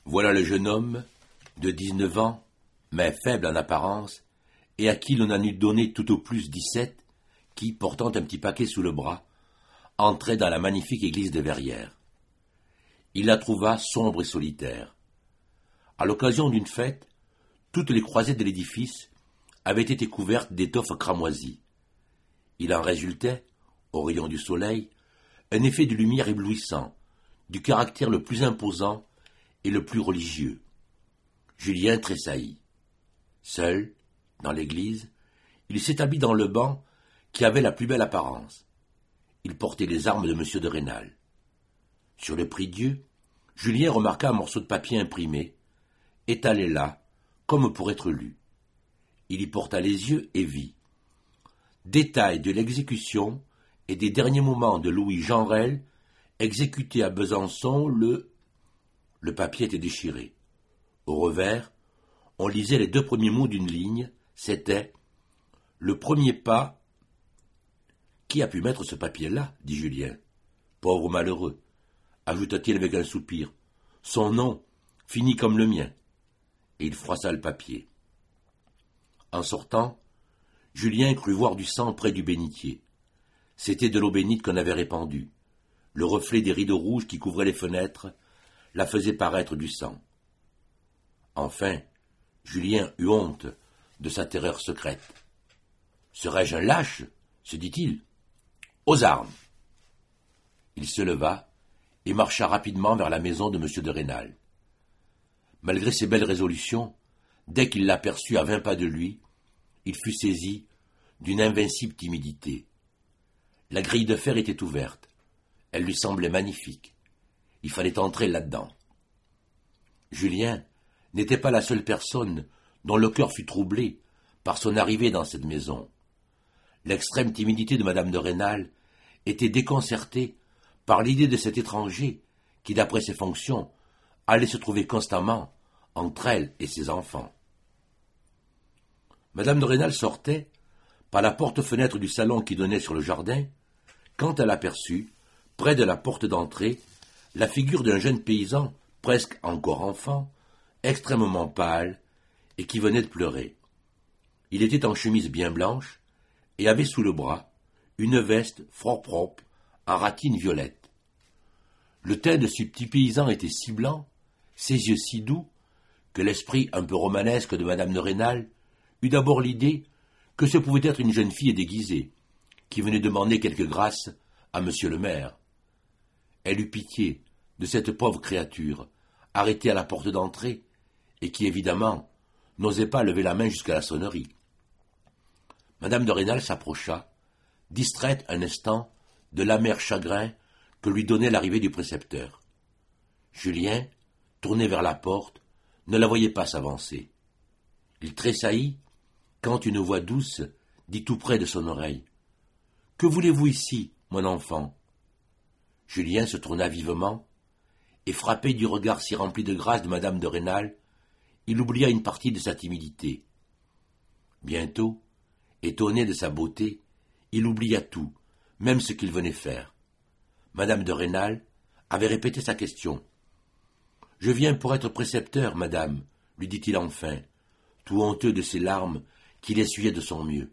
Voilà le jeune homme, de 19 ans, mais faible en apparence, et à qui l'on en eût donné tout au plus 17, qui, portant un petit paquet sous le bras, entrait dans la magnifique église de Verrières. Il la trouva sombre et solitaire. À l'occasion d'une fête, toutes les croisées de l'édifice avaient été couvertes d'étoffes cramoisies. Il en résultait, au rayon du soleil, un effet de lumière éblouissant, du caractère le plus imposant et le plus religieux. Julien tressaillit. Seul, dans l'église, il s'établit dans le banc qui avait la plus belle apparence. Il portait les armes de M. de Rênal. Sur le prie-dieu, Julien remarqua un morceau de papier imprimé, étalé là, comme pour être lu. Il y porta les yeux et vit. Détail de l'exécution et des derniers moments de Louis Jeanrel, exécuté à Besançon le... Le papier était déchiré. Au revers, on lisait les 2 premiers mots d'une ligne, c'était « Le premier pas ». « Qui a pu mettre ce papier-là » dit Julien. « Pauvre malheureux », ajouta-t-il avec un soupir. « Son nom finit comme le mien. » Et il froissa le papier. En sortant, Julien crut voir du sang près du bénitier. C'était de l'eau bénite qu'on avait répandue. Le reflet des rideaux rouges qui couvraient les fenêtres la faisait paraître du sang. Enfin, Julien eut honte de sa terreur secrète. « Serais-je un lâche ?» se dit-il. « Aux armes !» Il se leva et marcha rapidement vers la maison de M. de Rênal. Malgré ses belles résolutions, dès qu'il l'aperçut à 20 pas de lui, il fut saisi d'une invincible timidité. La grille de fer était ouverte. Elle lui semblait magnifique. Il fallait entrer là-dedans. Julien n'était pas la seule personne dont le cœur fut troublé par son arrivée dans cette maison. L'extrême timidité de Mme de Rênal était déconcertée par l'idée de cet étranger qui, d'après ses fonctions, allait se trouver constamment entre elle et ses enfants. Mme de Rênal sortait par la porte-fenêtre du salon qui donnait sur le jardin, quand elle aperçut, près de la porte d'entrée, la figure d'un jeune paysan, presque encore enfant, extrêmement pâle, et qui venait de pleurer. Il était en chemise bien blanche, et avait sous le bras une veste fort propre en ratine violette. Le teint de ce petit paysan était si blanc, ses yeux si doux, que l'esprit un peu romanesque de Mme de Rênal eut d'abord l'idée que ce pouvait être une jeune fille déguisée, qui venait demander quelque grâce à M. le maire. Elle eut pitié de cette pauvre créature, arrêtée à la porte d'entrée, et qui, évidemment, n'osait pas lever la main jusqu'à la sonnerie. Mme de Rênal s'approcha, distraite un instant de l'amer chagrin que lui donnait l'arrivée du précepteur. Julien, tourné vers la porte, ne la voyait pas s'avancer. Il tressaillit quand une voix douce dit tout près de son oreille « Que voulez-vous ici, mon enfant ?» Julien se tourna vivement, et frappé du regard si rempli de grâce de Mme de Rênal, il oublia une partie de sa timidité. Bientôt, étonné de sa beauté, il oublia tout, même ce qu'il venait faire. Mme de Rênal avait répété sa question. « Je viens pour être précepteur, madame, » lui dit-il enfin, tout honteux de ses larmes qu'il essuyait de son mieux.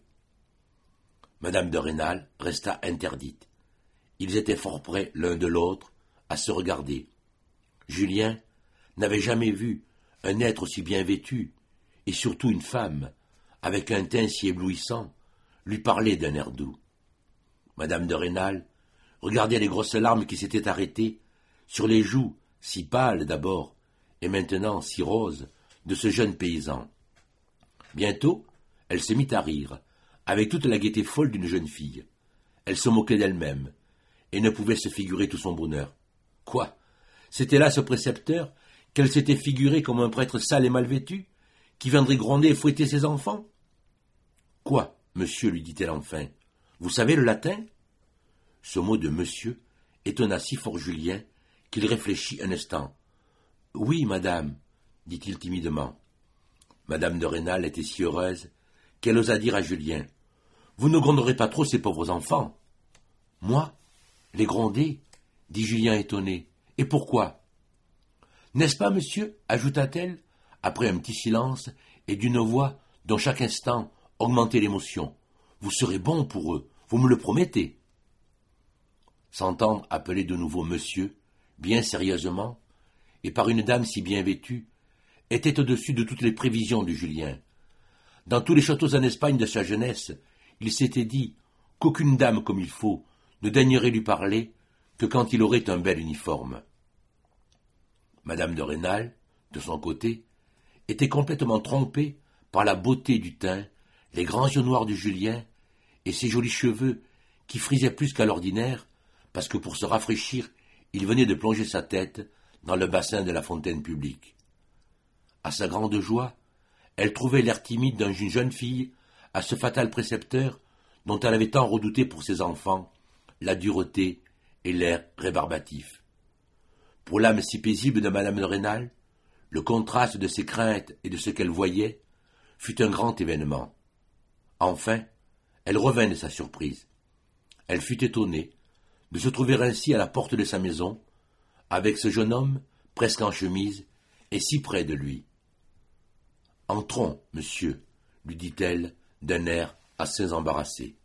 Mme de Rênal resta interdite. Ils étaient fort près l'un de l'autre, à se regarder. Julien n'avait jamais vu un être aussi bien vêtu, et surtout une femme, avec un teint si éblouissant, lui parler d'un air doux. Mme de Rênal regardait les grosses larmes qui s'étaient arrêtées sur les joues si pâles d'abord, et maintenant si roses, de ce jeune paysan. Bientôt, elle se mit à rire, avec toute la gaieté folle d'une jeune fille. Elle se moquait d'elle-même, et ne pouvait se figurer tout son bonheur. Quoi? C'était là ce précepteur qu'elle s'était figuré comme un prêtre sale et mal vêtu, qui viendrait gronder et fouetter ses enfants? Quoi, monsieur, lui dit-elle enfin, vous savez le latin? Ce mot de monsieur étonna si fort Julien qu'il réfléchit un instant. Oui, madame, dit-il timidement. Madame de Rênal était si heureuse qu'elle osa dire à Julien, vous ne gronderez pas trop ces pauvres enfants. Moi? Les gronder? Dit Julien étonné. Et pourquoi? N'est-ce pas, monsieur ajouta-t-elle, après un petit silence, et d'une voix dont chaque instant augmentait l'émotion. Vous serez bon pour eux, vous me le promettez. S'entendre appeler de nouveau monsieur, bien sérieusement, et par une dame si bien vêtue, était au-dessus de toutes les prévisions du Julien. Dans tous les châteaux en Espagne de sa jeunesse, il s'était dit qu'aucune dame comme il faut ne daignerait lui parler que quand il aurait un bel uniforme. Madame de Rênal, de son côté, était complètement trompée par la beauté du teint, les grands yeux noirs du Julien et ses jolis cheveux qui frisaient plus qu'à l'ordinaire parce que pour se rafraîchir, il venait de plonger sa tête dans le bassin de la fontaine publique. À sa grande joie, elle trouvait l'air timide d'une jeune fille à ce fatal précepteur dont elle avait tant redouté pour ses enfants la dureté et l'air rébarbatif. Pour l'âme si paisible de madame de Rênal, le contraste de ses craintes et de ce qu'elle voyait fut un grand événement. Enfin, elle revint de sa surprise. Elle fut étonnée de se trouver ainsi à la porte de sa maison, avec ce jeune homme presque en chemise et si près de lui. « Entrons, monsieur, lui dit-elle d'un air assez embarrassé.